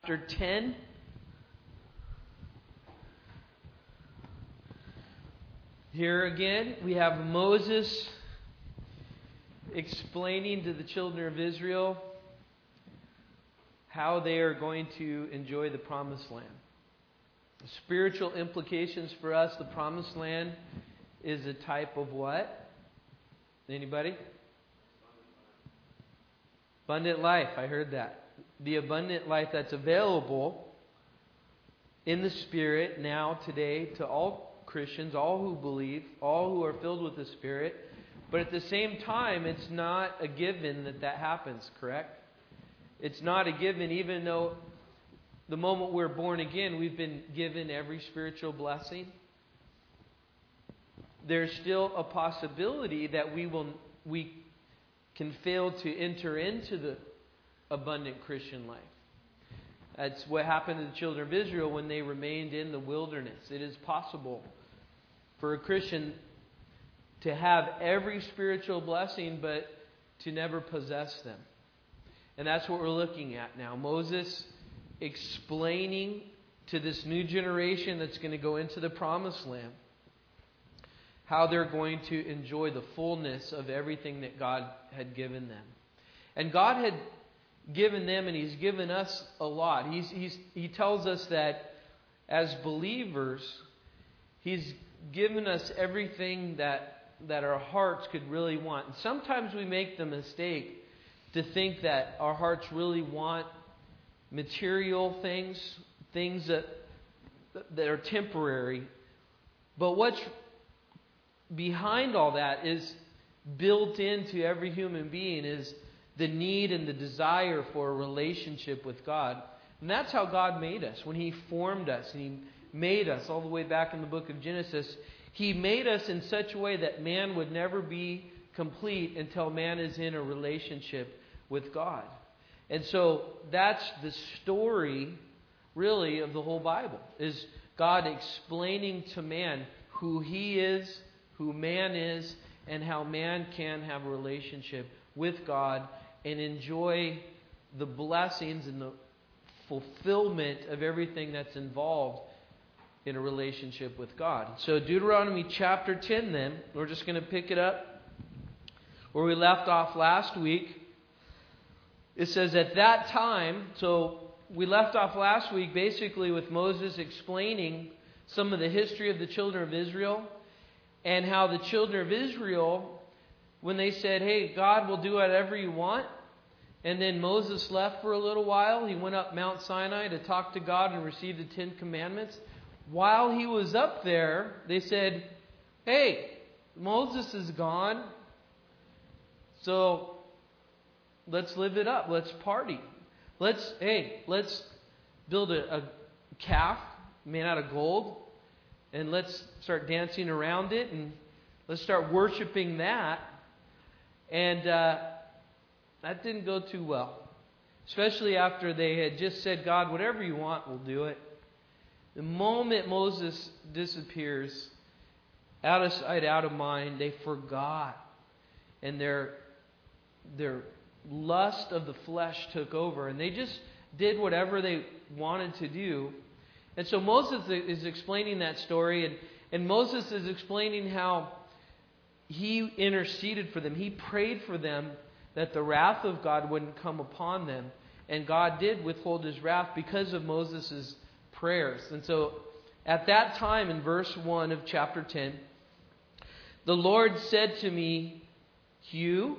Chapter 10. Here again, we have Moses explaining to the children of Israel how they are going to enjoy the Promised Land. The spiritual implications for us, the Promised Land is a type of what? Anybody? Abundant life. I heard that. The abundant life that's available in the Spirit now, today, to all Christians, all who believe, all who are filled with the Spirit. But at the same time, it's not a given that happens, correct? It's not a given, even though the moment we're born again, we've been given every spiritual blessing. There's still a possibility that we can fail to enter into the abundant Christian life. That's what happened to the children of Israel when they remained in the wilderness. It is possible for a Christian to have every spiritual blessing, but to never possess them. And that's what we're looking at now. Moses explaining to this new generation that's going to go into the Promised Land how they're going to enjoy the fullness of everything that God had given them. And God had given them, and He's given us a lot. He tells us that as believers, He's given us everything that our hearts could really want. And sometimes we make the mistake to think that our hearts really want material things that are temporary. But what's behind all that is built into every human being is the need and the desire for a relationship with God. And that's how God made us. When He formed us and He made us all the way back in the book of Genesis, He made us in such a way that man would never be complete until man is in a relationship with God. And so that's the story, really, of the whole Bible, is God explaining to man who He is, who man is, and how man can have a relationship with God and enjoy the blessings and the fulfillment of everything that's involved in a relationship with God. So Deuteronomy chapter 10 then, we're just going to pick it up where we left off last week. It says at that time, so we left off last week basically with Moses explaining some of the history of the children of Israel and how the children of Israel, when they said, hey, God will do whatever you want. And then Moses left for a little while. He went up Mount Sinai to talk to God and receive the 10 Commandments. While he was up there, they said, hey, Moses is gone. So let's live it up. Let's party. Let's build a calf made out of gold. And let's start dancing around it. And let's start worshiping that. And that didn't go too well. Especially after they had just said, God, whatever you want, we'll do it. The moment Moses disappears, out of sight, out of mind, they forgot. And their lust of the flesh took over. And they just did whatever they wanted to do. And so Moses is explaining that story. And Moses is explaining how he interceded for them. He prayed for them that the wrath of God wouldn't come upon them. And God did withhold His wrath because of Moses' prayers. And so at that time in verse 1 of chapter 10, the Lord said to me, hew,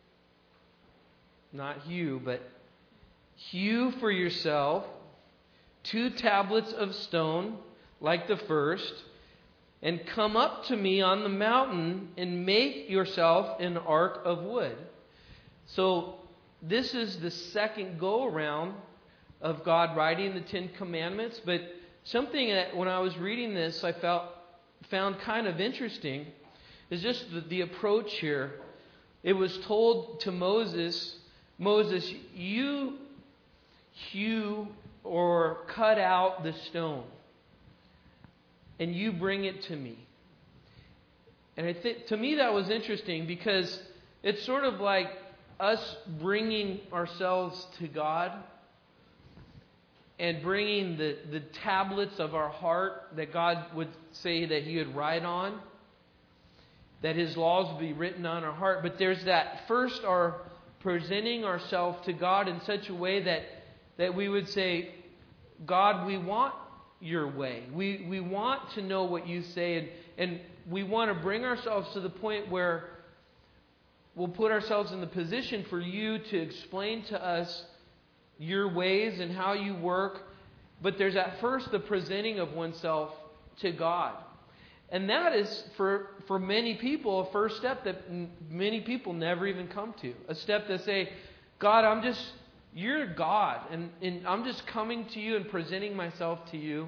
not hew, but hew for yourself 2 tablets of stone like the first, and come up to me on the mountain and make yourself an ark of wood. So this is the second go-around of God writing the 10 Commandments. But something that when I was reading this I found kind of interesting is just the approach here. It was told to Moses, you hew or cut out the stone and you bring it to me. And I think to me that was interesting because it's sort of like us bringing ourselves to God and bringing the tablets of our heart that God would say that He would write on, that His laws would be written on our heart. But there's that first, our presenting ourselves to God in such a way that we would say, God, we want your way. We want to know what you say, and we want to bring ourselves to the point where we'll put ourselves in the position for you to explain to us your ways and how you work. But there's at first the presenting of oneself to God. And that is, for many people, a first step that many people never even come to. A step to say, God, you're God, and I'm just coming to you and presenting myself to you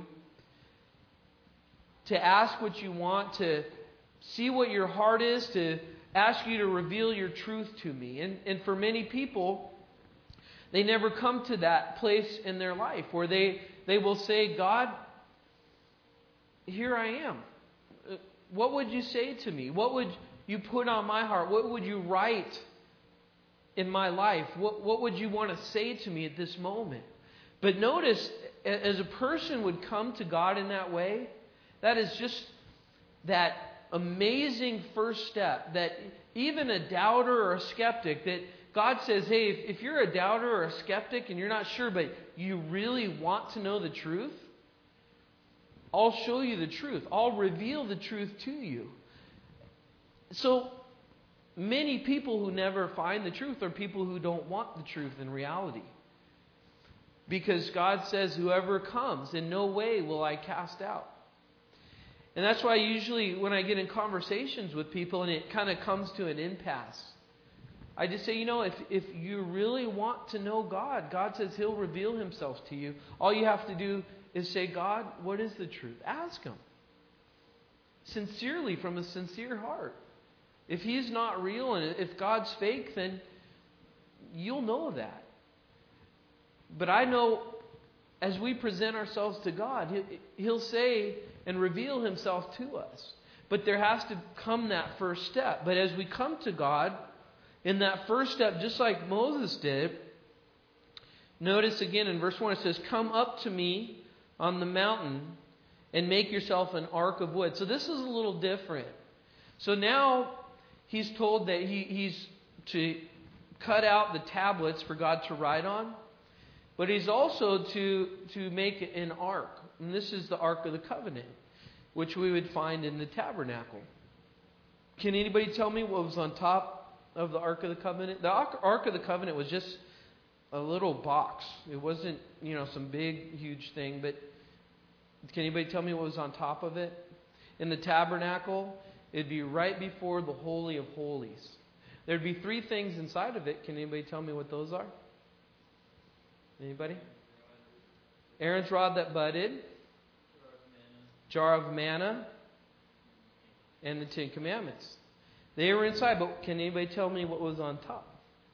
to ask what you want, to see what your heart is, to ask you to reveal your truth to me. And for many people, they never come to that place in their life where they will say, God, here I am. What would you say to me? What would you put on my heart? What would you write in my life? What would you want to say to me at this moment? But notice, as a person would come to God in that way, that is just that amazing first step that even a doubter or a skeptic, that God says, hey, if you're a doubter or a skeptic and you're not sure, but you really want to know the truth, I'll show you the truth. I'll reveal the truth to you. So many people who never find the truth are people who don't want the truth in reality. Because God says, whoever comes, in no way will I cast out. And that's why usually when I get in conversations with people and it kind of comes to an impasse, I just say, if you really want to know God, God says He'll reveal Himself to you. All you have to do is say, God, what is the truth? Ask Him. Sincerely, from a sincere heart. If He's not real and if God's fake, then you'll know that. But I know as we present ourselves to God, He'll say and reveal Himself to us. But there has to come that first step. But as we come to God, in that first step, just like Moses did, notice again in verse 1 it says, come up to me on the mountain and make yourself an ark of wood. So this is a little different. So now he's told that he's to cut out the tablets for God to write on. But he's also to make an ark. And this is the Ark of the Covenant, which we would find in the tabernacle. Can anybody tell me what was on top of the Ark of the Covenant? The Ark of the Covenant was just a little box. It wasn't, some big, huge thing. But can anybody tell me what was on top of it? In the tabernacle, it'd be right before the Holy of Holies. There'd be 3 things inside of it. Can anybody tell me what those are? Anybody? Aaron's rod that budded, jar of manna, and the 10 Commandments. They were inside, but can anybody tell me what was on top?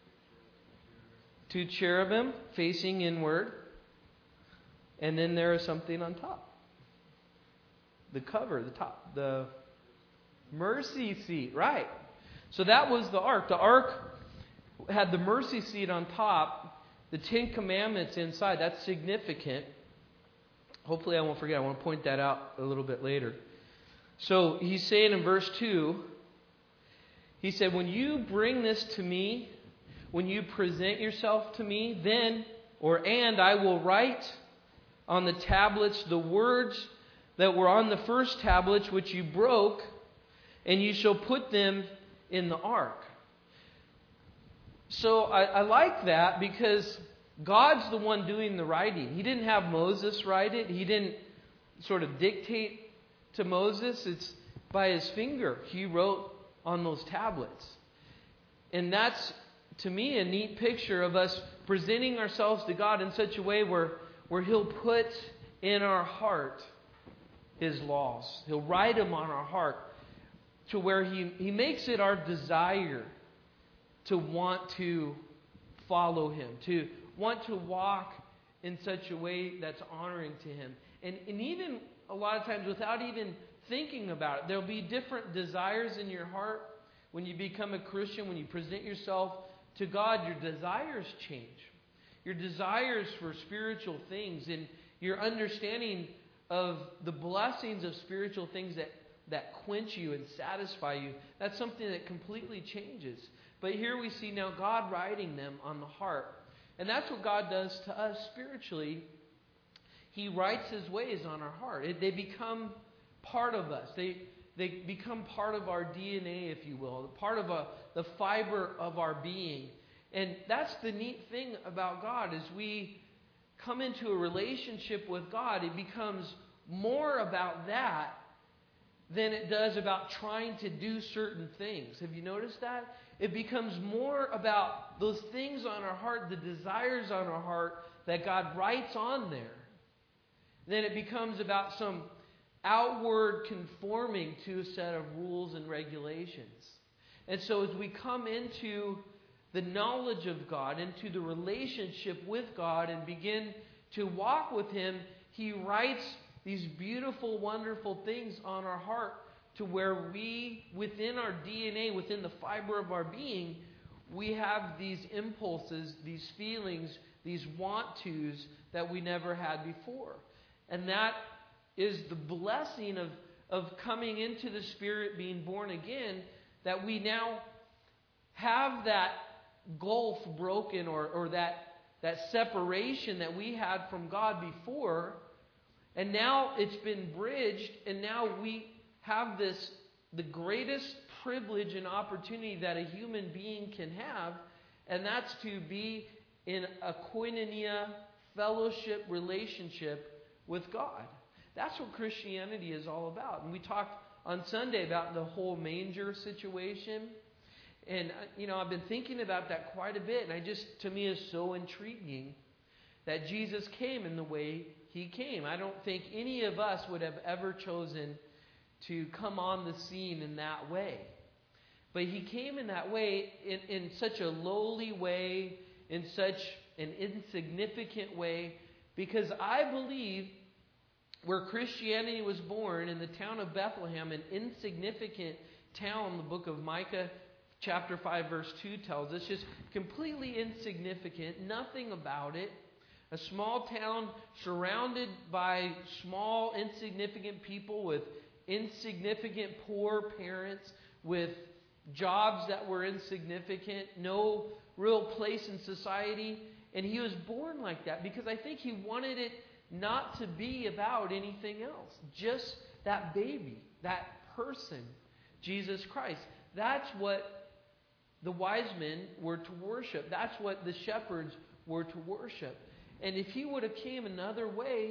2 cherubim facing inward, and then there is something on top. The cover, the top, the mercy seat, right. So that was the ark. The ark had the mercy seat on top, the 10 Commandments inside. That's significant. Hopefully I won't forget. I want to point that out a little bit later. So he's saying in verse 2, he said, when you bring this to me, when you present yourself to me, and I will write on the tablets the words that were on the first tablets which you broke, and you shall put them in the ark. So I like that because God's the one doing the writing. He didn't have Moses write it. He didn't sort of dictate to Moses. It's by His finger He wrote on those tablets. And that's, to me, a neat picture of us presenting ourselves to God in such a way where He'll put in our heart His laws. He'll write them on our heart to where He makes it our desire to want to follow Him, to want to walk in such a way that's honoring to Him. And even a lot of times without even thinking about it, there'll be different desires in your heart. When you become a Christian, when you present yourself to God, your desires change. your desires for spiritual things and your understanding of the blessings of spiritual things that quench you and satisfy you, that's something that completely changes. But here we see now God writing them on the heart. And that's what God does to us spiritually. He writes His ways on our heart. They become part of us. They become part of our DNA, if you will, part of the fiber of our being. And that's the neat thing about God. As we come into a relationship with God, it becomes more about that than it does about trying to do certain things. Have you noticed that? It becomes more about those things on our heart, the desires on our heart that God writes on there. Then it becomes about some outward conforming to a set of rules and regulations. And so as we come into the knowledge of God, into the relationship with God, and begin to walk with Him, He writes these beautiful, wonderful things on our heart to where we, within our DNA, within the fiber of our being, we have these impulses, these feelings, these want-tos that we never had before. And that is the blessing of coming into the Spirit, being born again, that we now have that gulf broken, or that separation that we had from God before. And now it's been bridged, and now we have the greatest privilege and opportunity that a human being can have, and that's to be in a koinonia, fellowship, relationship with God. That's what Christianity is all about. And we talked on Sunday about the whole manger situation. And, I've been thinking about that quite a bit, and to me, is so intriguing that Jesus came in the way He came. I don't think any of us would have ever chosen to come on the scene in that way. But He came in that way, in such a lowly way, in such an insignificant way, because I believe where Christianity was born, in the town of Bethlehem, an insignificant town, the book of Micah chapter 5 verse 2 tells us, just completely insignificant, nothing about it. A small town surrounded by small, insignificant people with insignificant, poor parents, with jobs that were insignificant, no real place in society. And He was born like that because I think He wanted it not to be about anything else. Just that baby, that person, Jesus Christ. That's what the wise men were to worship. That's what the shepherds were to worship. And if He would have came another way,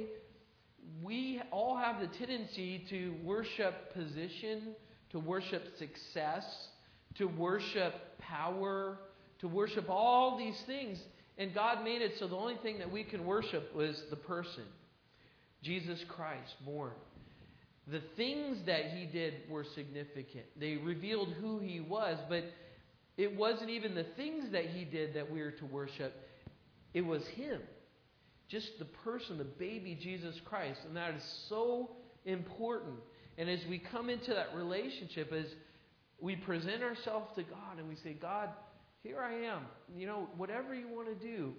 we all have the tendency to worship position, to worship success, to worship power, to worship all these things. And God made it so the only thing that we can worship was the person, Jesus Christ, born. The things that He did were significant. They revealed who He was, but it wasn't even the things that He did that we were to worship. It was Him. Just the person, the baby Jesus Christ. And that is so important. And as we come into that relationship, as we present ourselves to God and we say, God, here I am. Whatever you want to do,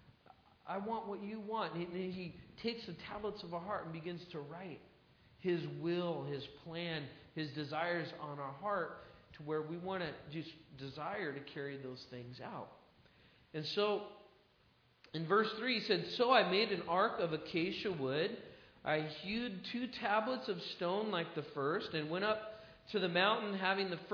I want what you want. And He takes the tablets of our heart and begins to write His will, His plan, His desires on our heart, to where we want to just desire to carry those things out. And so, in verse 3, He said, So I made an ark of acacia wood. I hewed 2 tablets of stone like the first, and went up to the mountain having the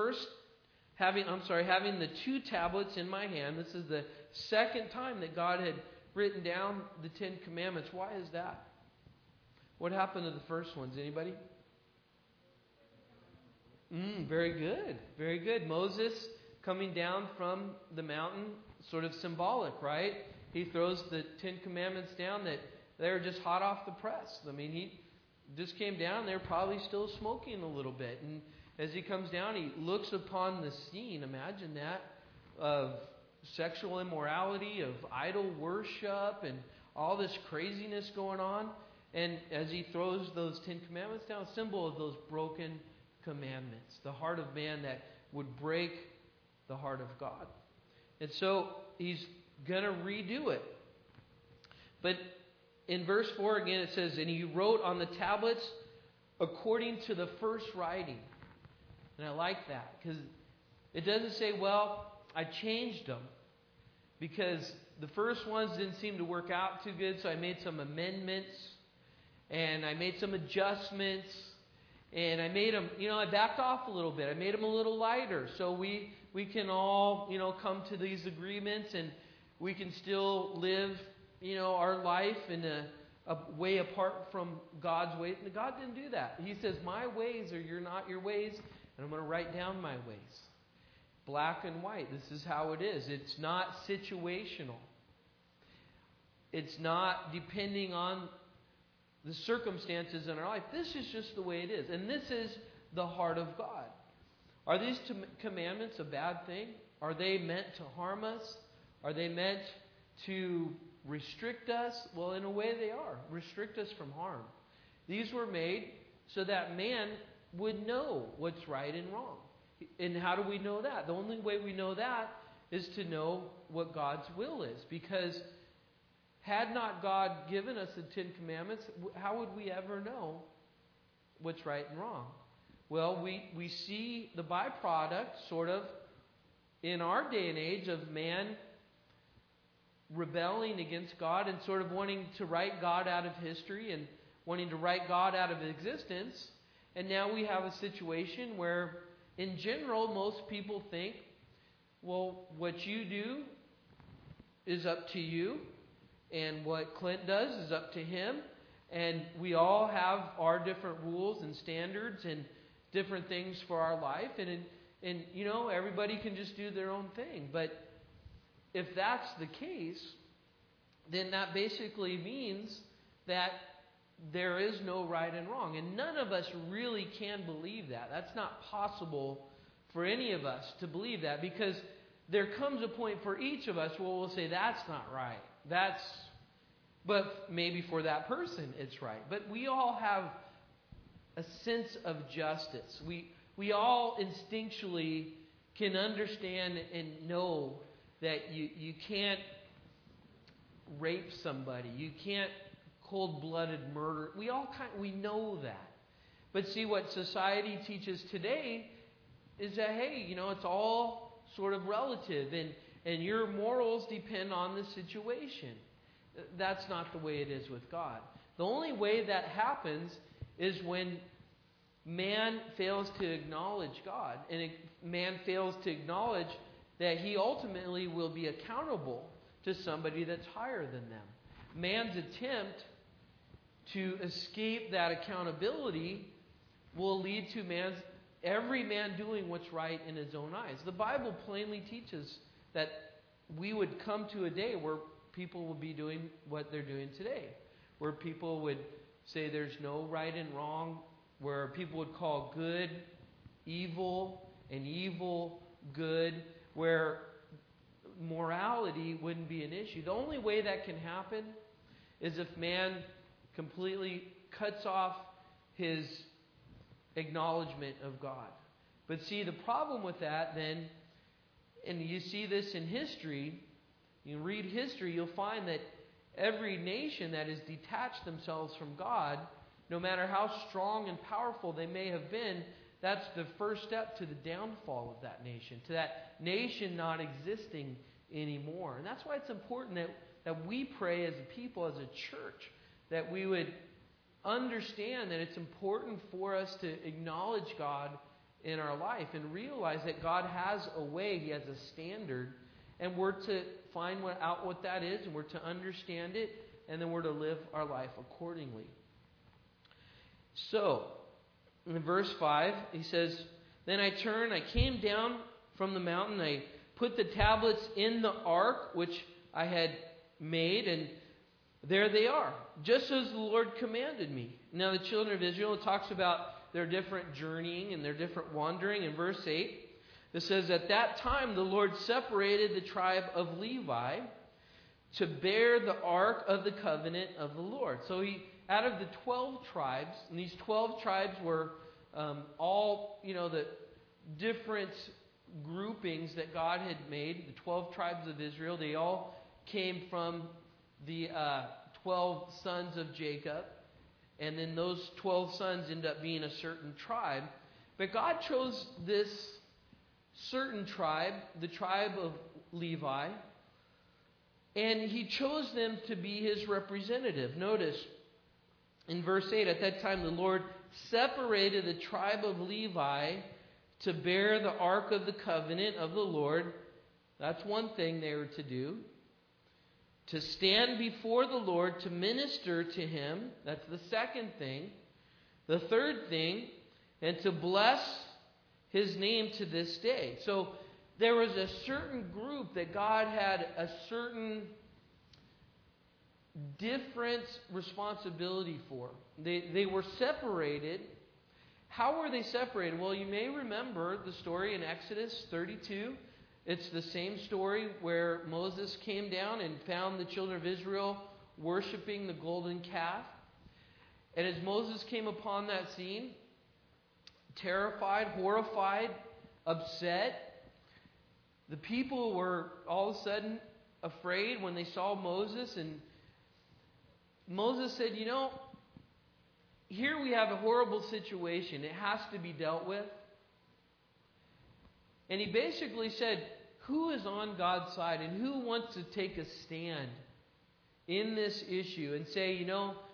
2 tablets in my hand. This is the second time that God had written down the 10 Commandments. Why is that? What happened to the first ones? Anybody? Very good. Very good. Moses coming down from the mountain, sort of symbolic, right? He throws the 10 Commandments down that they're just hot off the press. I mean, he just came down. They're probably still smoking a little bit. And as he comes down, he looks upon the scene, imagine that, of sexual immorality, of idol worship, and all this craziness going on. And as he throws those 10 Commandments down, a symbol of those broken commandments, the heart of man that would break the heart of God. And so He's going to redo it. But in verse 4 again it says, and he wrote on the tablets according to the first writing. And I like that because it doesn't say, well, I changed them because the first ones didn't seem to work out too good, so I made some amendments and I made some adjustments and I made them, I backed off a little bit. I made them a little lighter so we can all, come to these agreements and we can still live, our life in a way apart from God's ways. And God didn't do that. He says, my ways are not your ways, and I'm going to write down my ways. Black and white. This is how it is. It's not situational. It's not depending on the circumstances in our life. This is just the way it is. And this is the heart of God. Are these commandments a bad thing? Are they meant to harm us? Are they meant to restrict us? Well, in a way they are. Restrict us from harm. These were made so that man would know what's right and wrong. And how do we know that? The only way we know that is to know what God's will is. Because had not God given us the Ten Commandments, how would we ever know what's right and wrong? Well, we see the byproduct sort of in our day and age of man rebelling against God and sort of wanting to write God out of history and wanting to write God out of existence. And now we have a situation where, in general, most people think, well, what you do is up to you, and what Clint does is up to him, and we all have our different rules and standards and different things for our life, and everybody can just do their own thing. But if that's the case, then that basically means that there is no right and wrong. And none of us really can believe that. That's not possible for any of us to believe that, because there comes a point for each of us where we'll say, that's not right. But maybe for that person it's right. But we all have a sense of justice. We all instinctually can understand and know that you can't rape somebody. You can't cold-blooded murder. We know that. But see, what society teaches today is that, hey, it's all sort of relative, and your morals depend on the situation. That's not the way it is with God. The only way that happens is when man fails to acknowledge God, and man fails to acknowledge that he ultimately will be accountable to somebody that's higher than them. Man's attempt to escape that accountability will lead to every man doing what's right in his own eyes. The Bible plainly teaches that we would come to a day where people will be doing what they're doing today, where people would say there's no right and wrong, where people would call good evil and evil good, where morality wouldn't be an issue. The only way that can happen is if man completely cuts off his acknowledgement of God. But see, the problem with that then, and you see this in history, you read history, you'll find that every nation that has detached themselves from God, no matter how strong and powerful they may have been, that's the first step to the downfall of that nation, to that nation not existing anymore. And that's why it's important that we pray as a people, as a church, that we would understand that it's important for us to acknowledge God in our life and realize that God has a way, He has a standard, and we're to find out what that is, and we're to understand it, and then we're to live our life accordingly. So, in verse 5, he says, Then I came down from the mountain, I put the tablets in the ark which I had made, and there they are, just as the Lord commanded me. Now the children of Israel, it talks about their different journeying and their different wandering. In verse 8, it says, At that time the Lord separated the tribe of Levi to bear the ark of the covenant of the Lord. So he, out of the 12 tribes, and these 12 tribes were all, the different groupings that God had made, the 12 tribes of Israel, they all came from the 12 sons of Jacob. And then those 12 sons end up being a certain tribe. But God chose this certain tribe, the tribe of Levi, and He chose them to be His representative. Notice in verse 8, at that time the Lord separated the tribe of Levi to bear the ark of the covenant of the Lord. That's one thing they were to do. To stand before the Lord, to minister to Him. That's the second thing. The third thing, and to bless His name to this day. So there was a certain group that God had a certain different responsibility for. They were separated. How were they separated? Well, you may remember the story in Exodus 32. It's the same story where Moses came down and found the children of Israel worshiping the golden calf. And as Moses came upon that scene, terrified, horrified, upset, the people were all of a sudden afraid when they saw Moses. And Moses said, here we have a horrible situation. It has to be dealt with. And he basically said, who is on God's side and who wants to take a stand in this issue and say,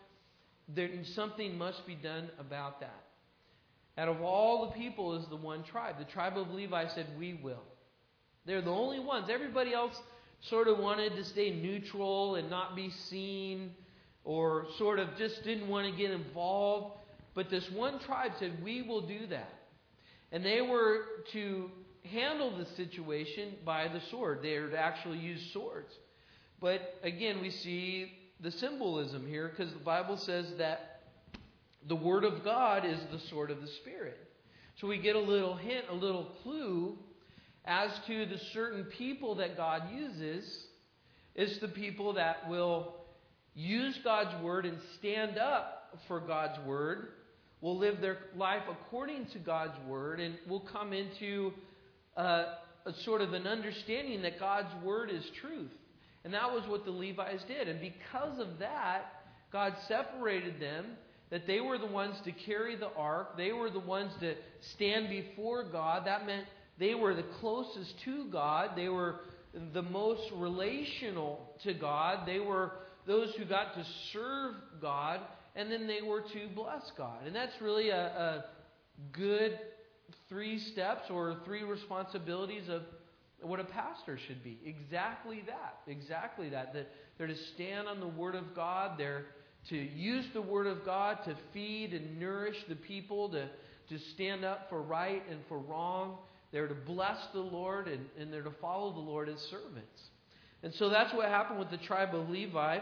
something must be done about that. Out of all the people is the one tribe. The tribe of Levi said, we will. They're the only ones. Everybody else sort of wanted to stay neutral and not be seen, or sort of just didn't want to get involved. But this one tribe said, we will do that. And they were to handle the situation by the sword. They were to actually use swords. But again, we see the symbolism here, because the Bible says that the Word of God is the sword of the Spirit. So we get a little hint, a little clue as to the certain people that God uses. Is the people that will use God's Word and stand up for God's Word, will live their life according to God's Word, and will come into a sort of an understanding that God's Word is truth. And that was what the Levites did. And because of that, God separated them, that they were the ones to carry the ark. They were the ones to stand before God. That meant they were the closest to God. They were the most relational to God. They were those who got to serve God. And then they were to bless God. And that's really a good 3 steps or 3 responsibilities of what a pastor should be. Exactly that. Exactly that. That they're to stand on the Word of God. They're to use the Word of God to feed and nourish the people, to stand up for right and for wrong. They're to bless the Lord, and they're to follow the Lord as servants. And so that's what happened with the tribe of Levi.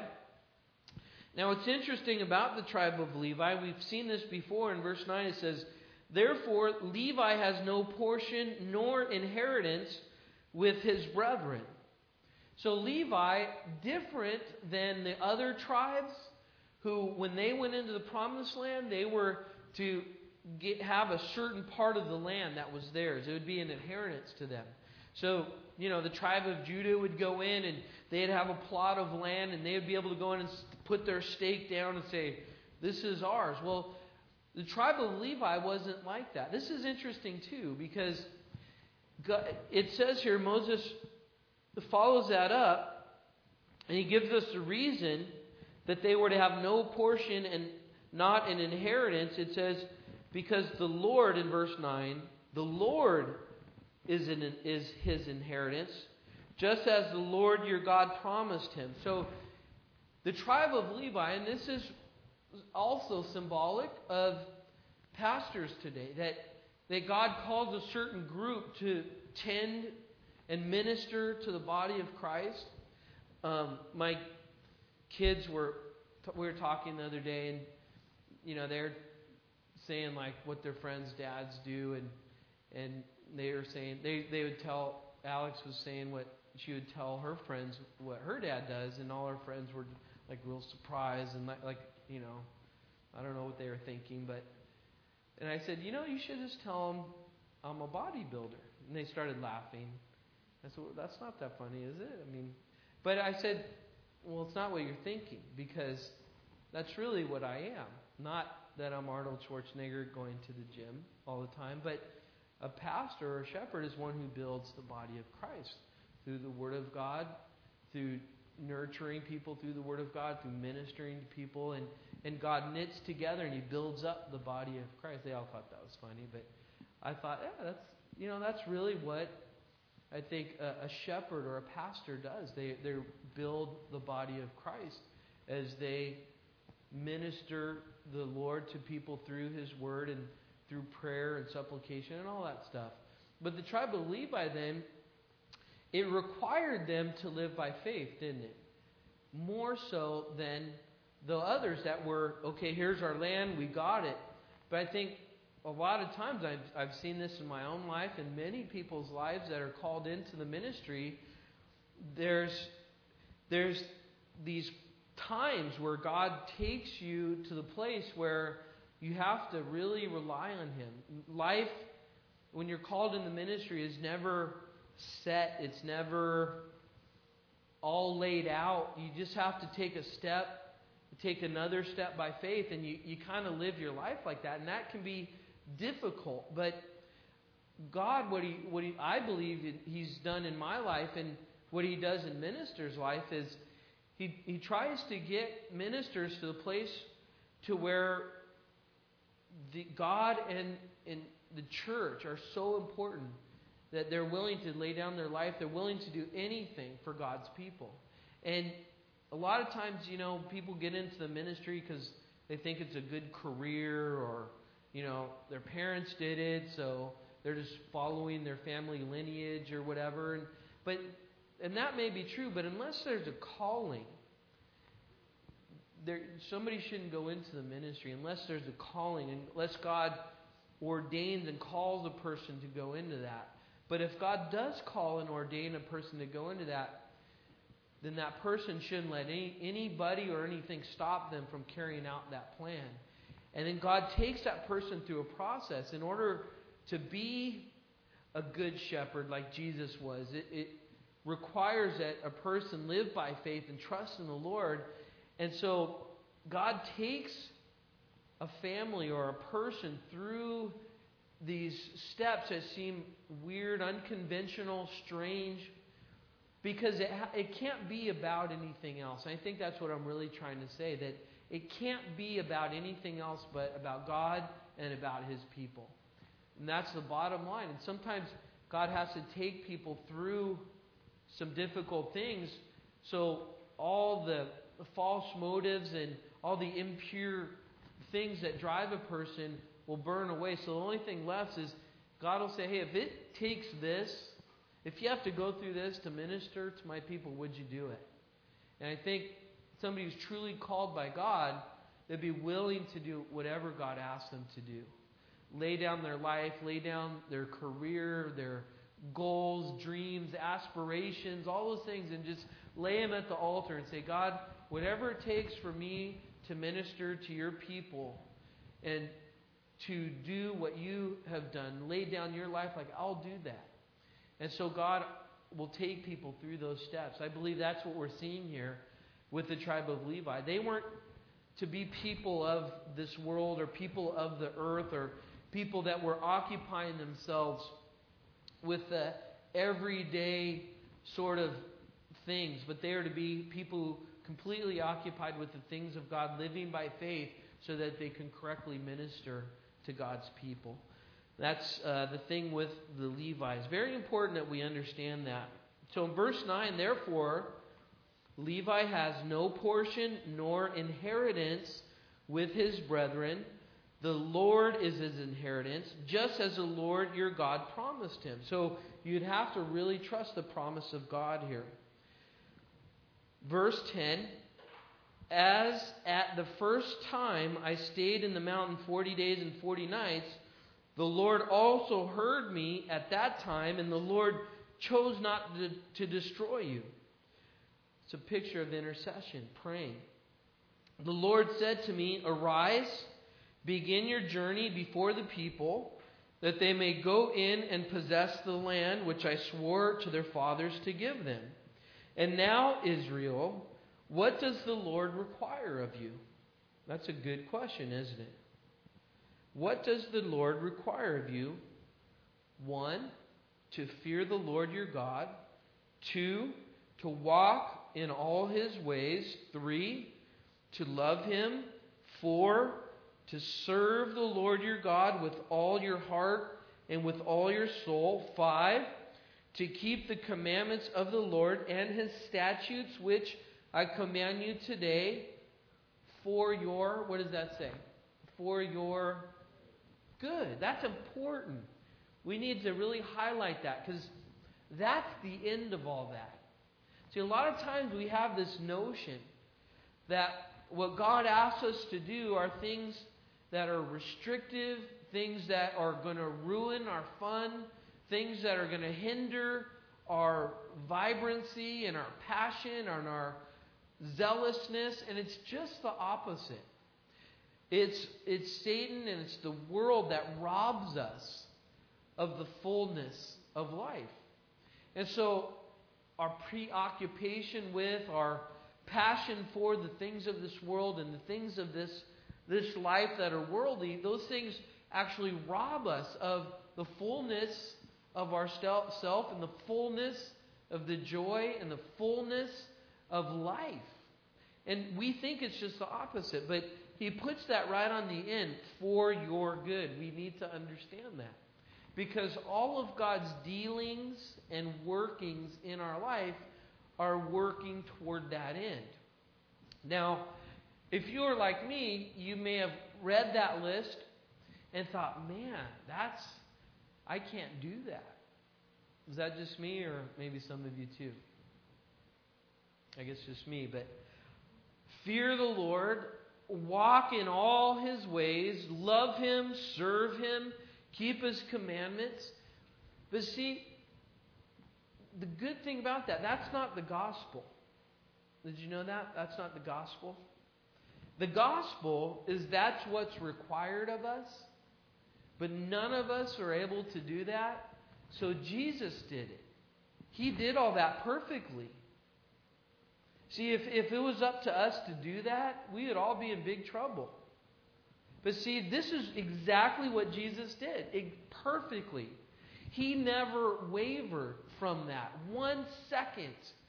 Now, what's interesting about the tribe of Levi, we've seen this before in verse 9. It says, therefore, Levi has no portion nor inheritance with his brethren. So Levi, different than the other tribes, who, when they went into the promised land, they were to have a certain part of the land that was theirs. It would be an inheritance to them. So, the tribe of Judah would go in and they'd have a plot of land, and they would be able to go in and put their stake down and say, this is ours. Well, the tribe of Levi wasn't like that. This is interesting too, because God, it says here, Moses follows that up, and he gives us the reason that they were to have no portion and not an inheritance. It says, because the Lord, in verse 9, the Lord is his inheritance, just as the Lord your God promised him. So the tribe of Levi, and this is also symbolic of pastors today, that God calls a certain group to tend and minister to the body of Christ. My kids we were talking the other day, and they're saying like what their friends' dads do, and they were saying they would tell, Alex was saying what she would tell her friends what her dad does, and all her friends were like real surprised and like I don't know what they were thinking, and I said, you should just tell them I'm a bodybuilder, and they started laughing. I said, well, that's not that funny, is it? But I said, well, it's not what you're thinking, because that's really what I am. Not that I'm Arnold Schwarzenegger going to the gym all the time, but a pastor or a shepherd is one who builds the body of Christ through the Word of God, through nurturing people through the Word of God, through ministering to people, and God knits together and He builds up the body of Christ. They all thought that was funny, but I thought, that's really what I think a shepherd or a pastor does. They build the body of Christ as they minister the Lord to people through His Word and through prayer and supplication and all that stuff. But the tribe of Levi then, it required them to live by faith, didn't it? More so than the others that were, okay, here's our land, we got it. But I think a lot of times I've seen this in my own life and many people's lives that are called into the ministry. There's these times where God takes you to the place where you have to really rely on Him. Life, when you're called in the ministry, is never set. It's never all laid out. You just have to take a step, take another step by faith, and you kind of live your life like that. And that can be difficult. But God, what he I believe He's done in my life and what He does in ministers' life is He tries to get ministers to the place to where God and the church are so important that they're willing to lay down their life. They're willing to do anything for God's people. And a lot of times, people get into the ministry because they think it's a good career, or, their parents did it, so they're just following their family lineage or whatever. And that may be true, but unless there's a calling, somebody shouldn't go into the ministry unless there's a calling, unless God ordains and calls a person to go into that. But if God does call and ordain a person to go into that, then that person shouldn't let anybody or anything stop them from carrying out that plan. And then God takes that person through a process in order to be a good shepherd like Jesus was. It requires that a person live by faith and trust in the Lord. And so God takes a family or a person through these steps that seem weird, unconventional, strange, because it can't be about anything else. And I think that's what I'm really trying to say, that it can't be about anything else but about God and about His people. And that's the bottom line. And sometimes God has to take people through some difficult things so all the false motives and all the impure things that drive a person will burn away. So the only thing left is God will say, hey, if it takes this, if you have to go through this to minister to my people, would you do it? And I think somebody who's truly called by God, they'd be willing to do whatever God asks them to do. Lay down their life, lay down their career, their goals, dreams, aspirations, all those things, and just lay them at the altar and say, God, whatever it takes for me to minister to your people and to do what you have done, lay down your life, like I'll do that. And so God will take people through those steps. I believe that's what we're seeing here with the tribe of Levi. They weren't to be people of this world or people of the earth or people that were occupying themselves with the everyday sort of things, but they are to be people completely occupied with the things of God, living by faith so that they can correctly minister to God's people. That's the thing with the Levites. Very important that we understand that. So in verse 9, therefore, Levi has no portion nor inheritance with his brethren. The Lord is his inheritance, just as the Lord your God promised him. So you'd have to really trust the promise of God here. Verse 10, as at the first time I stayed in the mountain 40 days and 40 nights, the Lord also heard me at that time, and the Lord chose not to destroy you. It's a picture of intercession, praying. The Lord said to me, arise, begin your journey before the people, that they may go in and possess the land which I swore to their fathers to give them. And now, Israel, What does the Lord require of you? That's a good question, isn't it? What does the Lord require of you? 1, to fear the Lord your God. 2, to walk in all His ways. 3, to love Him. 4, to serve the Lord your God with all your heart and with all your soul. 5, to keep the commandments of the Lord and His statutes, which I command you today, for your, what does that say? For your good. That's important. We need to really highlight that, because that's the end of all that. See, a lot of times we have this notion that what God asks us to do are things that are restrictive, things that are going to ruin our fun, things that are going to hinder our vibrancy and our passion and our zealousness, and it's just the opposite. It's Satan and it's the world that robs us of the fullness of life. And so our preoccupation with, our passion for the things of this world and the things of this life that are worldly, those things actually rob us of the fullness of our self and the fullness of the joy and the fullness of life. And we think it's just the opposite, but he puts that right on the end, for your good. We need to understand that. Because all of God's dealings and workings in our life are working toward that end. Now, if you're like me, you may have read that list and thought, man, I can't do that. Is that just me, or maybe some of you too? I guess just me, but fear the Lord, walk in all His ways, love Him, serve Him, keep His commandments. But see, the good thing about that's not the gospel. Did you know that? That's not the gospel. The gospel is that's what's required of us, but none of us are able to do that. So Jesus did it. He did all that perfectly. See, if it was up to us to do that, we would all be in big trouble. But see, this is exactly what Jesus did. Perfectly. He never wavered from that. 1 second.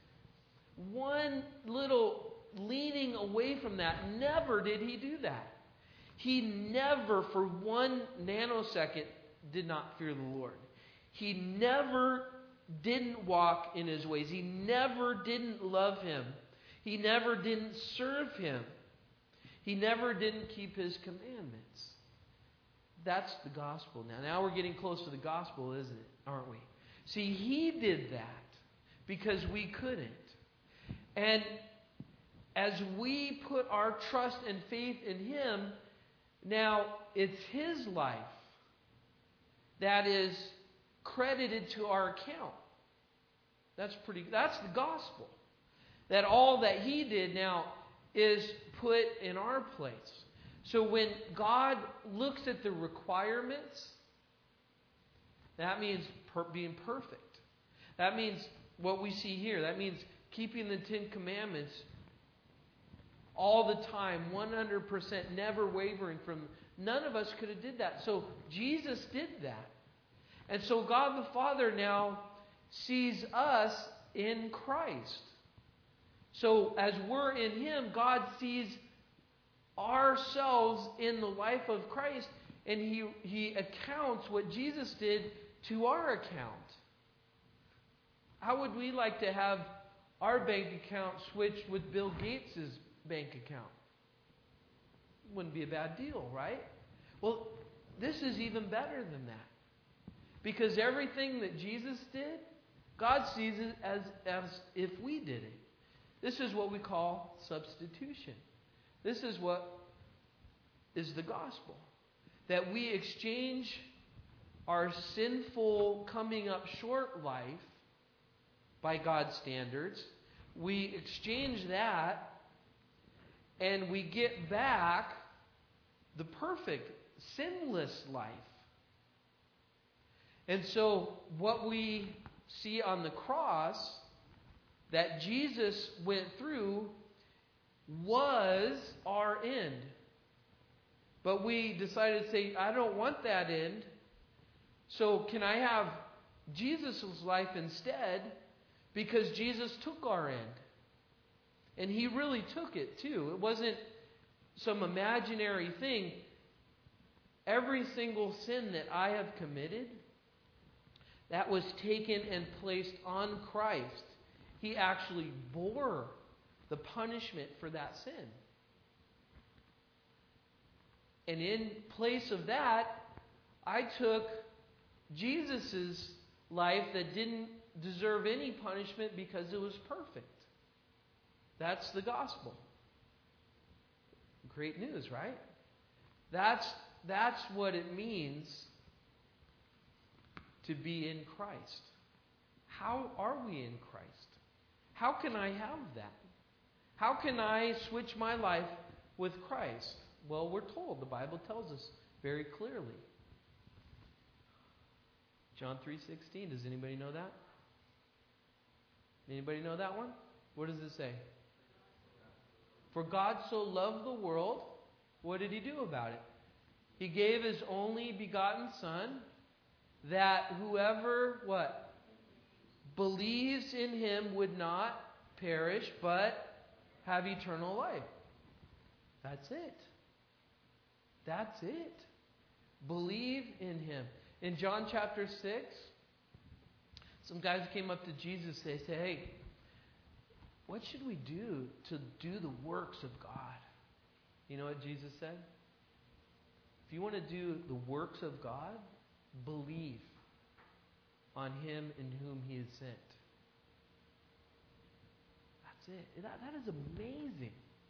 One little leaning away from that. Never did He do that. He never for 1 nanosecond did not fear the Lord. He never didn't walk in His ways. He never didn't love Him. He never didn't serve Him. He never didn't keep His commandments. That's the gospel. Now we're getting close to the gospel, isn't it? Aren't we? See, He did that because we couldn't. And as we put our trust and faith in Him, now it's His life that is credited to our account. That's the gospel. That all that He did now is put in our place. So when God looks at the requirements, that means being perfect. That means what we see here. That means keeping the 10 Commandments all the time, 100%, never wavering from. None of us could have did that. So Jesus did that. And so God the Father now sees us in Christ. So as we're in Him, God sees ourselves in the life of Christ, and He accounts what Jesus did to our account. How would we like to have our bank account switched with Bill Gates' bank account? Wouldn't be a bad deal, right? Well, this is even better than that. Because everything that Jesus did, God sees it as if we did it. This is what we call substitution. This is what is the gospel. That we exchange our sinful coming up short life by God's standards. We exchange that and we get back the perfect, sinless life. And so what we see on the cross that Jesus went through was our end. But we decided to say, I don't want that end. So can I have Jesus' life instead? Because Jesus took our end. And He really took it too. It wasn't some imaginary thing. Every single sin that I have committed, that was taken and placed on Christ. He actually bore the punishment for that sin. And in place of that, I took Jesus' life that didn't deserve any punishment because it was perfect. That's the gospel. Great news, right? That's what it means to be in Christ. How are we in Christ? How can I have that? How can I switch my life with Christ? Well, we're told. The Bible tells us very clearly. John 3:16. Does anybody know that? Anybody know that one? What does it say? For God so loved the world, what did He do about it? He gave His only begotten Son, that whoever, what? Believes in Him would not perish, but have eternal life. That's it. That's it. Believe in Him. In John chapter 6, some guys came up to Jesus. They said, hey, what should we do to do the works of God? You know what Jesus said? If you want to do the works of God, believe on Him in whom He is sent. That's it. That is amazing.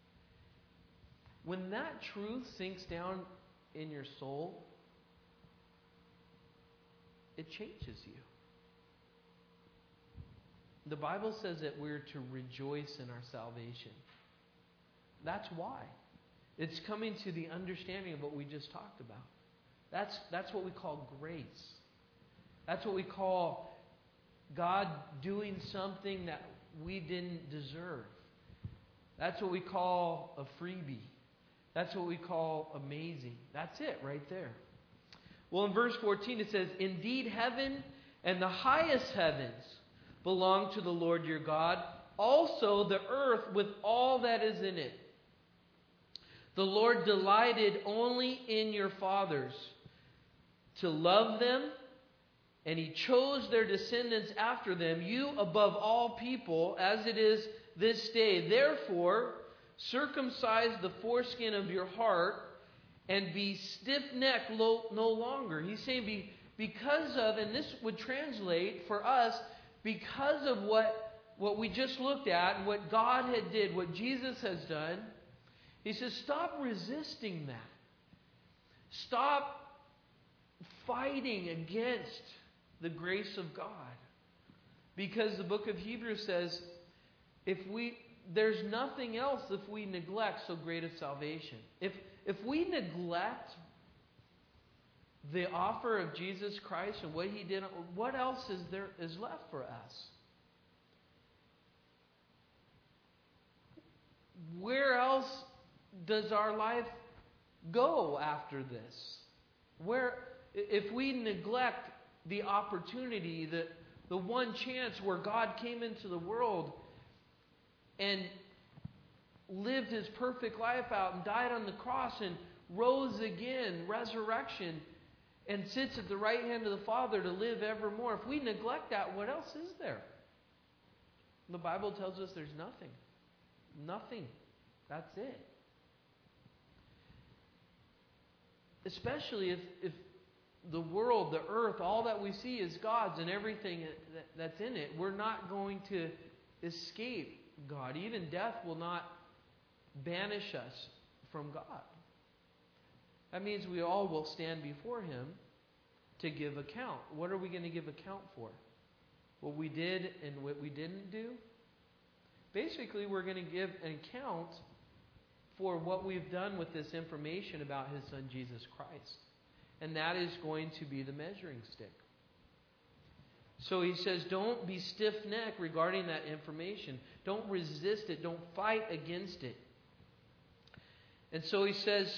When that truth sinks down in your soul, it changes you. The Bible says that we're to rejoice in our salvation. That's why. It's coming to the understanding of what we just talked about. That's what we call grace. That's what we call God doing something that we didn't deserve. That's what we call a freebie. That's what we call amazing. That's it right there. Well, in verse 14 it says, indeed heaven and the highest heavens belong to the Lord your God, also the earth with all that is in it. The Lord delighted only in your fathers to love them, and He chose their descendants after them, you above all people, as it is this day. Therefore, circumcise the foreskin of your heart, and be stiff-necked no longer. He's saying because of, and this would translate for us, because of what we just looked at and what God had did, what Jesus has done, He says, stop resisting that. Stop fighting against the grace of God. Because the book of Hebrews says, there's nothing else if we neglect so great a salvation. If we neglect the offer of Jesus Christ and what He did, what else is left for us? Where else does our life go after this? If we neglect the opportunity, the one chance where God came into the world and lived His perfect life out and died on the cross and rose again, resurrection, and sits at the right hand of the Father to live evermore. If we neglect that, what else is there? The Bible tells us there's nothing. Nothing. That's it. Especially if the world, the earth, all that we see is God's and everything that's in it, we're not going to escape God. Even death will not banish us from God. That means we all will stand before Him to give account. What are we going to give account for? What we did and what we didn't do? Basically, we're going to give an account for what we've done with this information about His Son, Jesus Christ. And that is going to be the measuring stick. So He says, don't be stiff-necked regarding that information. Don't resist it. Don't fight against it. And so he says,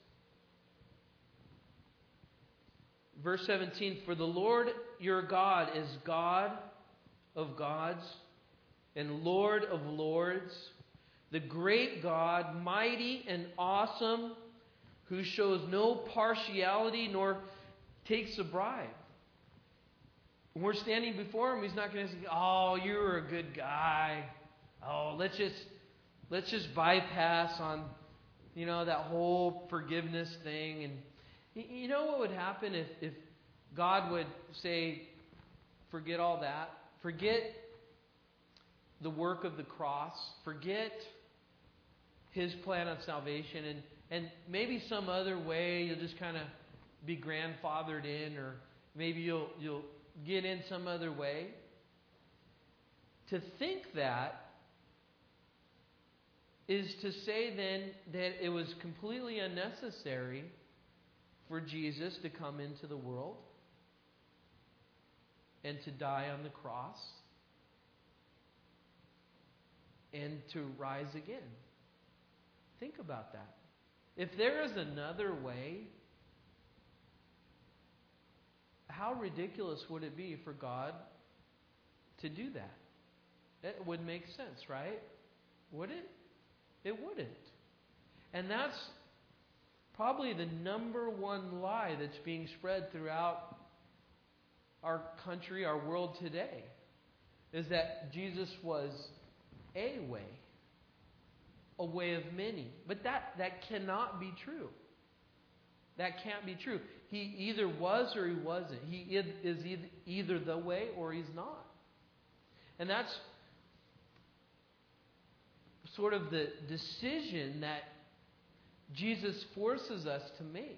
verse 17, "For the Lord your God is God of gods and Lord of lords, the great God, mighty and awesome, who shows no partiality nor takes a bribe." When we're standing before Him, He's not going to say, "Oh, you were a good guy. Oh, let's just bypass on, that whole forgiveness thing." And you know what would happen if God would say, "Forget all that. Forget the work of the cross. Forget His plan of salvation, and maybe some other way you'll just kind of be grandfathered in, or maybe you'll get in some other way." To think that is to say then that it was completely unnecessary for Jesus to come into the world and to die on the cross and to rise again. Think about that. If there is another way, how ridiculous would it be for God to do that? It would make sense, right? Would it? It wouldn't. And that's probably the number one lie that's being spread throughout our country, our world today, is that Jesus was a way of many. But that cannot be true. That can't be true. He either was or He wasn't. He is either the way or He's not. And that's sort of the decision that Jesus forces us to make.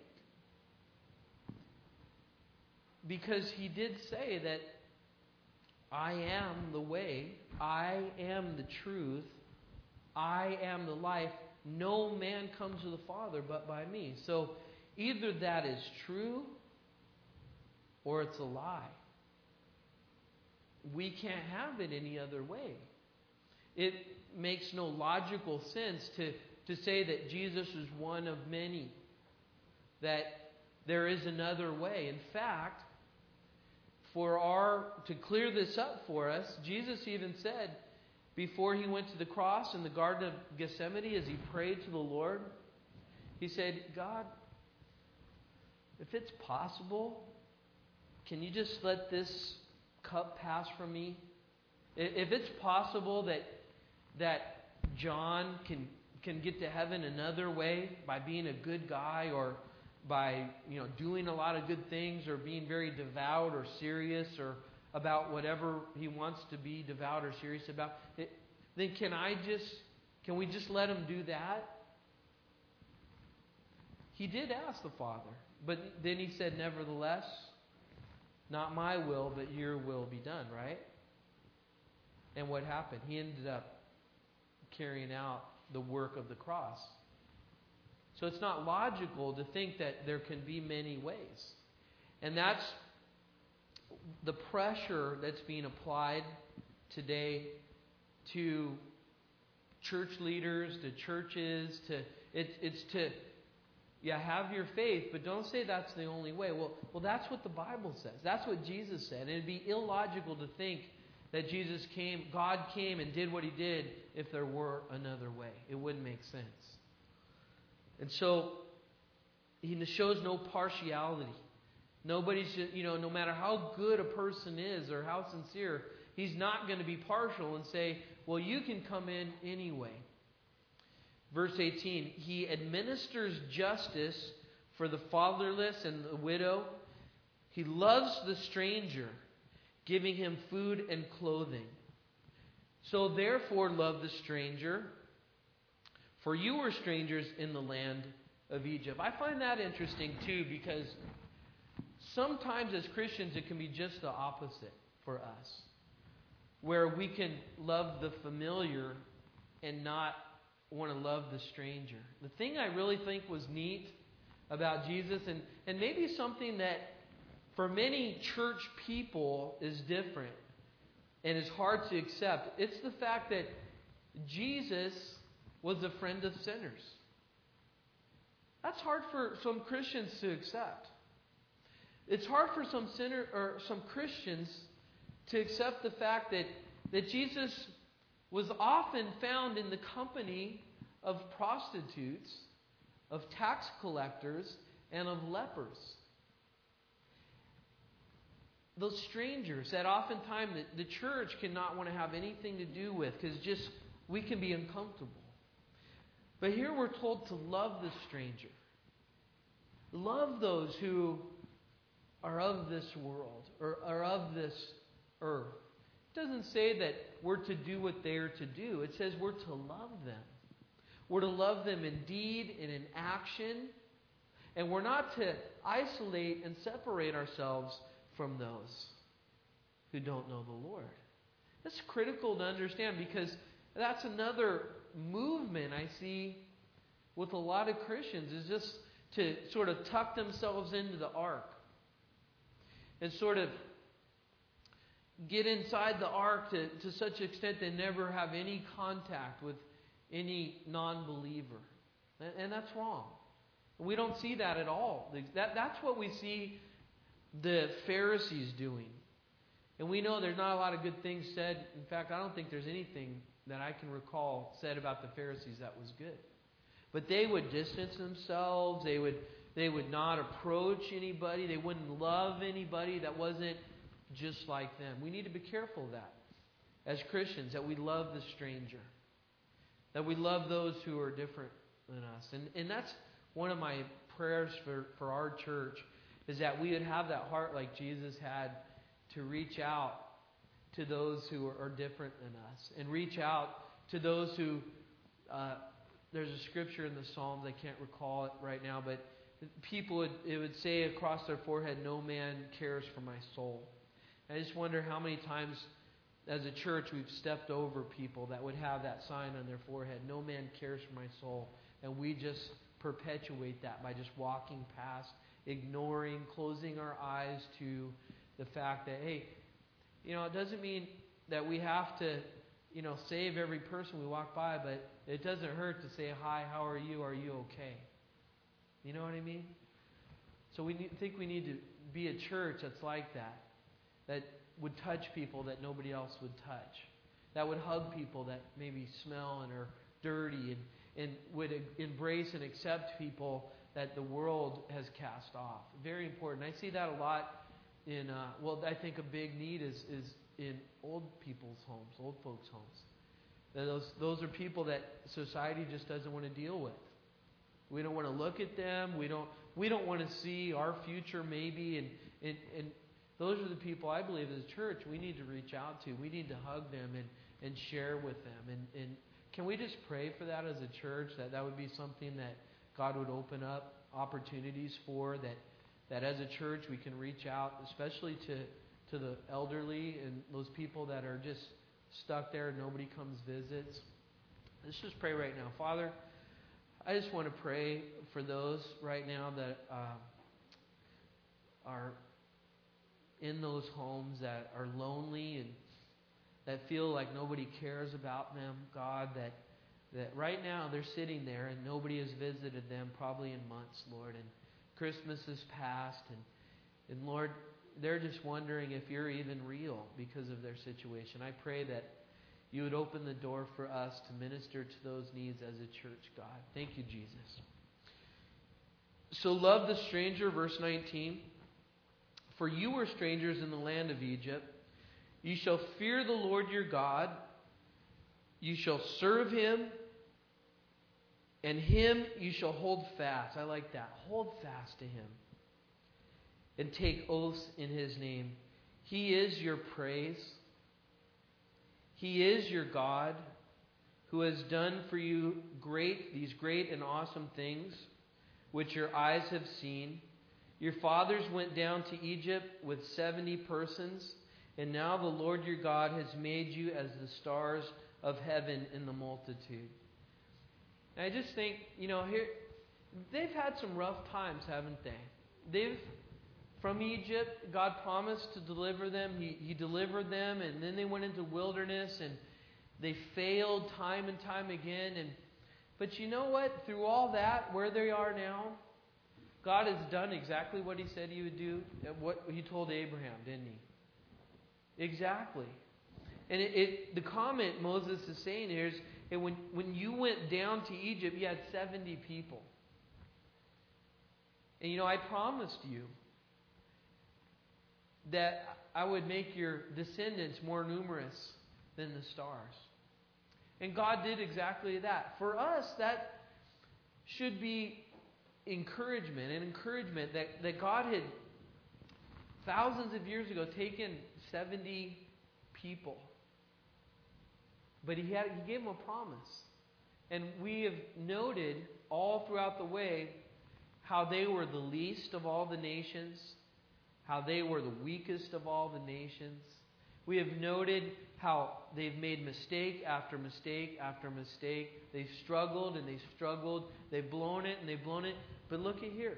Because He did say that I am the way, I am the truth, I am the life. No man comes to the Father but by me. So either that is true or it's a lie. We can't have it any other way. It makes no logical sense to say that Jesus is one of many, that there is another way. In fact, to clear this up for us, Jesus even said before He went to the cross in the Garden of Gethsemane, as He prayed to the Lord, He said, "God, if it's possible, can you just let this cup pass from me? If it's possible that John can get to heaven another way by being a good guy, or by doing a lot of good things, or being very devout or serious or about whatever he wants to be devout or serious about, then can we just let him do that?" He did ask the Father, but then He said, "Nevertheless, not my will, but your will be done," right? And what happened? He ended up carrying out the work of the cross. So it's not logical to think that there can be many ways. And that's the pressure that's being applied today to church leaders, to churches, it's to have your faith, but don't say that's the only way. Well, that's what the Bible says. That's what Jesus said. And it'd be illogical to think that God came and did what He did if there were another way. It wouldn't make sense. And so He shows no partiality. Nobody's, no matter how good a person is or how sincere, He's not going to be partial and say, "Well, you can come in anyway." Verse 18, He administers justice for the fatherless and the widow. He loves the stranger, giving him food and clothing. So therefore love the stranger, for you were strangers in the land of Egypt. I find that interesting too, because sometimes as Christians it can be just the opposite for us, where we can love the familiar and not want to love the stranger. The thing I really think was neat about Jesus, and maybe something that for many church people is different and is hard to accept, it's the fact that Jesus was a friend of sinners. That's hard for some Christians to accept. It's hard for some Christians to accept the fact that Jesus was often found in the company of prostitutes, of tax collectors, and of lepers. Those strangers that oftentimes the church cannot want to have anything to do with because just we can be uncomfortable. But here we're told to love the stranger. Love those who are of this world or are of this earth. It doesn't say that we're to do what they are to do. It says we're to love them. We're to love them in deed and in action. And we're not to isolate and separate ourselves from those who don't know the Lord. That's critical to understand because that's another movement I see with a lot of Christians is just to sort of tuck themselves into the ark and sort of get inside the ark to such an extent they never have any contact with any non-believer. And that's wrong. We don't see that at all. That's what we see the Pharisees doing. And we know there's not a lot of good things said. In fact, I don't think there's anything that I can recall said about the Pharisees that was good. But they would distance themselves. They would not approach anybody. They wouldn't love anybody that wasn't just like them. We need to be careful of that as Christians, that we love the stranger, that we love those who are different than us. And that's one of my prayers for our church, is that we would have that heart like Jesus had to reach out to those who are different than us. And reach out to those who, there's a scripture in the Psalms, I can't recall it right now, but it would say across their forehead, no man cares for my soul. I just wonder how many times as a church we've stepped over people that would have that sign on their forehead, no man cares for my soul. And we just perpetuate that by just walking past, ignoring, closing our eyes to the fact that, hey, it doesn't mean that we have to, save every person we walk by, but it doesn't hurt to say, hi, how are you? Are you okay? You know what I mean? So we think we need to be a church that's like that would touch people that nobody else would touch, that would hug people that maybe smell and are dirty, and would embrace and accept people that the world has cast off. Very important. I see that a lot in, I think a big need is in old people's homes, old folks' homes. Those are people that society just doesn't want to deal with. We don't want to look at them. We don't want to see our future maybe. And those are the people I believe as a church we need to reach out to. We need to hug them and share with them. And can we just pray for that as a church, that would be something that God would open up opportunities for, that as a church we can reach out, especially to the elderly and those people that are just stuck there and nobody comes visits. Let's just pray right now. Father, I just want to pray for those right now that are in those homes, that are lonely and that feel like nobody cares about them, God, that right now they're sitting there and nobody has visited them probably in months, Lord, and Christmas has passed, and Lord, they're just wondering if you're even real because of their situation. I pray that you would open the door for us to minister to those needs as a church, God. Thank you, Jesus. So love the stranger, verse 19. For you were strangers in the land of Egypt. You shall fear the Lord your God. You shall serve him, and him you shall hold fast. I like that. Hold fast to him. And take oaths in his name. He is your praise. He is your God, who has done for you these great and awesome things, which your eyes have seen. Your fathers went down to Egypt with 70 persons, and now the Lord your God has made you as the stars of heaven in the multitude. And I just think, here they've had some rough times, haven't they? From Egypt, God promised to deliver them. He delivered them, and then they went into wilderness, and they failed time and time again. And But you know what? Through all that, where they are now, God has done exactly what He said He would do, what He told Abraham, didn't He? Exactly. And the comment Moses is saying here is, when you went down to Egypt, you had 70 people. And I promised you that I would make your descendants more numerous than the stars. And God did exactly that. For us, that should be encouragement. An encouragement that God had, thousands of years ago, taken 70 people. But He gave them a promise. And we have noted all throughout the way how they were the least of all the nations, how they were the weakest of all the nations. We have noted how they've made mistake after mistake after mistake. They've struggled and they've struggled. They've blown it and they've blown it. But look at here.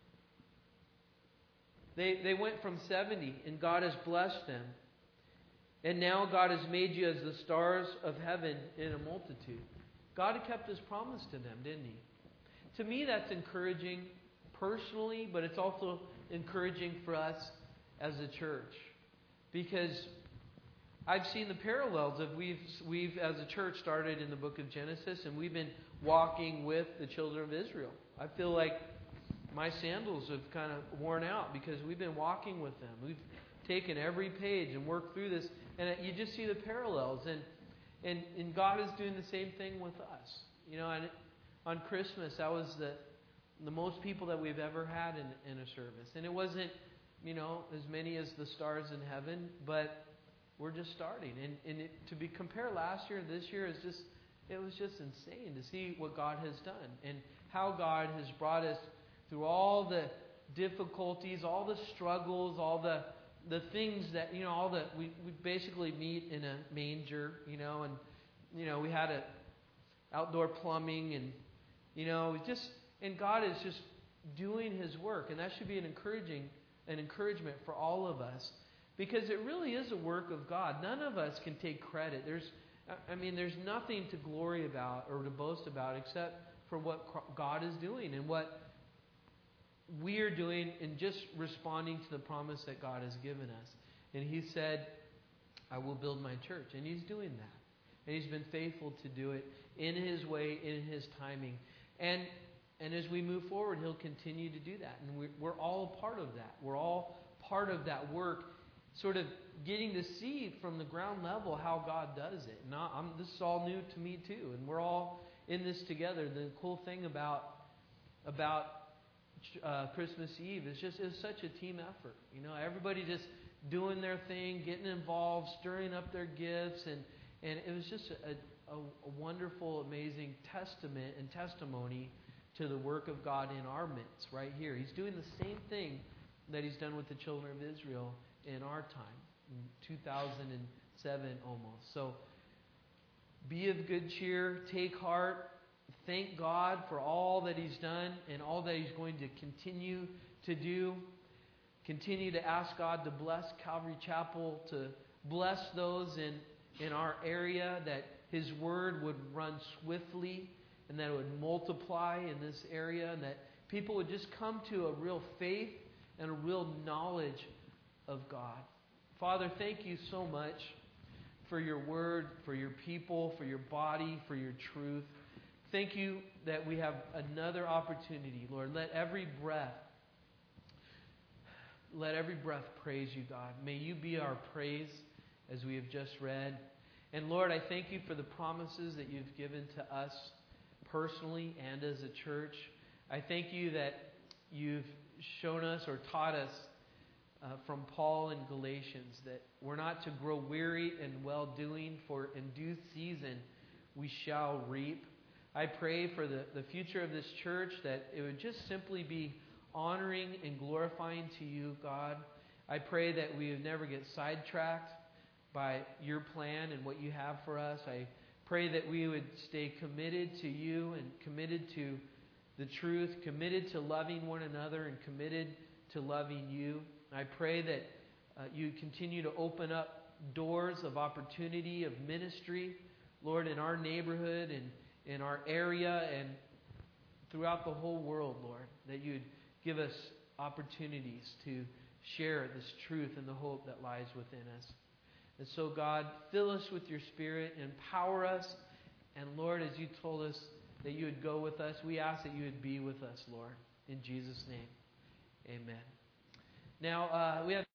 They went from 70 and God has blessed them. And now God has made you as the stars of heaven in a multitude. God had kept His promise to them, didn't He? To me, that's encouraging personally, but it's also encouraging for us as a church. Because I've seen the parallels of we've as a church started in the book of Genesis, and we've been walking with the children of Israel. I feel like my sandals have kind of worn out because we've been walking with them. We've taken every page and worked through this, and you just see the parallels. And God is doing the same thing with us. And on Christmas, that was the most people that we've ever had in a service. And it wasn't, as many as the stars in heaven, but we're just starting. And to compare last year and this year it was just insane to see what God has done and how God has brought us through all the difficulties, all the struggles, all the things that, we basically meet in a manger, and, we had outdoor plumbing and, and God is just doing His work. And that should be an encouragement for all of us, because it really is a work of God. None of us can take credit. There's nothing to glory about or to boast about except for what God is doing and what we are doing in just responding to the promise that God has given us. And He said, I will build my church. And He's doing that. And He's been faithful to do it in His way, in His timing. And as we move forward, He'll continue to do that. And we're all a part of that. We're all part of that work, sort of getting to see from the ground level how God does it. This is all new to me too. And we're all in this together. The cool thing about Christmas Eve is it's such a team effort. Everybody just doing their thing, getting involved, stirring up their gifts, and it was just a wonderful, amazing testament and testimony to the work of God in our midst right here. He's doing the same thing that He's done with the children of Israel in our time, in 2007 almost. So be of good cheer, take heart, thank God for all that He's done and all that He's going to continue to do. Continue to ask God to bless Calvary Chapel, to bless those in our area, that His Word would run swiftly and that it would multiply in this area, and that people would just come to a real faith and a real knowledge of God. Father, thank You so much for Your Word, for Your people, for Your body, for Your truth. Thank You that we have another opportunity, Lord. Let every breath praise You, God. May You be our praise as we have just read. And Lord, I thank You for the promises that You've given to us personally and as a church. I thank You that You've shown us or taught us from Paul in Galatians that we're not to grow weary in well-doing, for in due season we shall reap. I pray for the future of this church, that it would just simply be honoring and glorifying to You, God. I pray that we would never get sidetracked by Your plan and what You have for us. I pray that we would stay committed to You and committed to the truth, committed to loving one another and committed to loving You. I pray that You continue to open up doors of opportunity, of ministry, Lord, in our neighborhood and in our area and throughout the whole world, Lord, that you'd give us opportunities to share this truth and the hope that lies within us. And so, God, fill us with your Spirit, empower us, and Lord, as you told us that you would go with us, we ask that you would be with us, Lord. In Jesus' name, amen. Now, we have